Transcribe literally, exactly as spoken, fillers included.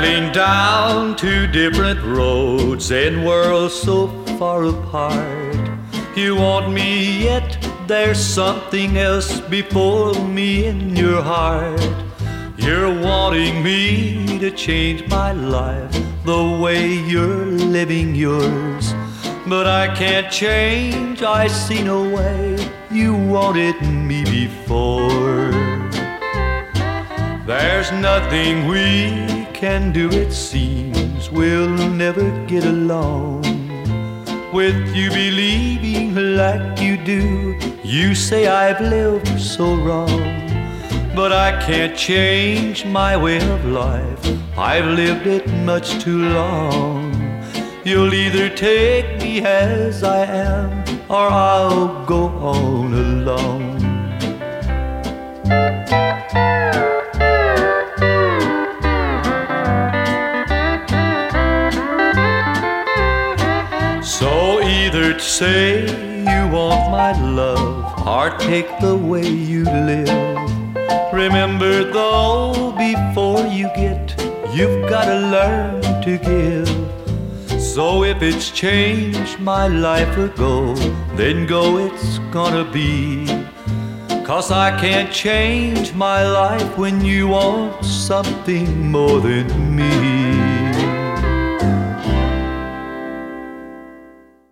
traveling down two different roads in worlds so far apart. You want me yet there's something else before me in your heart. You're wanting me to change my life the way you're living yours, but I can't change, I see no way. You wanted me before. There's nothing we can do, it seems we'll never get along. With you believing like you do, you say I've lived so wrong. But I can't change my way of life, I've lived it much too long. You'll either take me as I am, or I'll go on alone. So either say you want my love, or take the way you live. Remember though, before you get, you've gotta learn to give. So if it's changed my life or go, then go it's gonna be. 'Cause I can't change my life when you want something more than me.